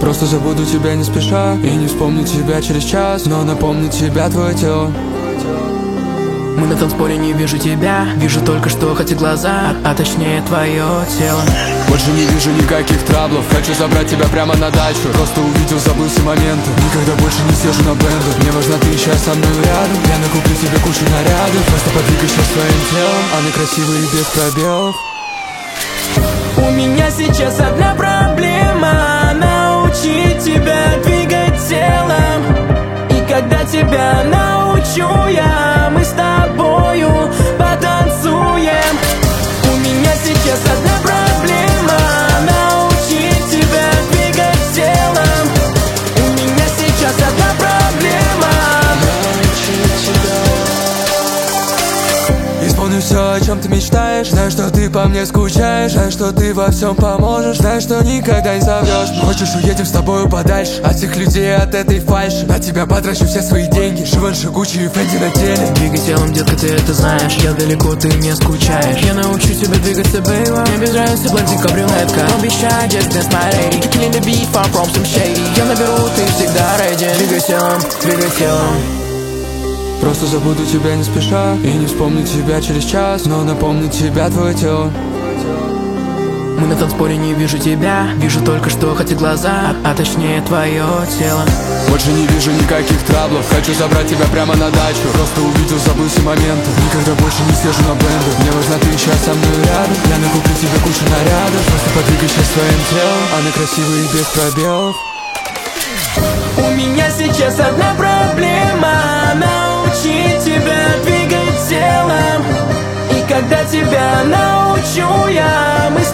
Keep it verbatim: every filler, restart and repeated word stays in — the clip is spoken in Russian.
Просто забуду тебя не спеша и не вспомню тебя через час, но напомнит тебя твое тело. Мы на танцполе, не вижу тебя, вижу только что хоть и глаза, а, а точнее твое тело. Больше не вижу никаких траблов, хочу забрать тебя прямо на дачу. Просто увидел, забыл все моменты, никогда больше не сижу на бенду. Мне важна ты сейчас со мной рядом, я накуплю тебе кучу нарядов. Просто подвигай сейчас своим телом, она красивая и без пробелов. У меня сейчас одна проблема, научить тебя двигать телом. И когда тебя научу я, мы с тобою потанцуем. У меня сейчас одна проблема, научить тебя двигать телом. У меня сейчас одна проблема, научить тебя. Исполню все, о чем ты мечтаешь. Знаю, что ты по мне скучаешь, знаю, что ты во всем поможешь, знаю, что никогда не соврешь. Хочешь, уедем с тобою подальше от всех людей, от этой фальши. На тебя потрачу все свои деньги, Живанши, Гуччи и Фенди на теле. Двигай телом, детка, ты это знаешь, я далеко, ты не скучаешь. Я научу тебя двигаться, бейба. Мне без разницы, блондинка, брюнетка. Don't be shy, just dance my lady. Killing the beat, far from some shady. Я наберу, ты всегда ready. Двигай телом, двигай телом. Просто забуду тебя не спеша и не вспомню тебя через час, но напомнит тебя твое тело. Мы на танцполе, не вижу тебя, вижу только что хоть и глаза, а, а точнее твое тело. Больше не вижу никаких траблов, хочу забрать тебя прямо на дачу. Просто увидел, забыл все моменты, никогда больше не сижу на бенду. Мне важна ты сейчас со мной рядом, я накуплю тебе кучу нарядов. Просто подвигай сейчас своим телом, она красивая и без пробелов. У меня сейчас одна проблема, научить тебя двигать телом. И когда тебя научу я, мы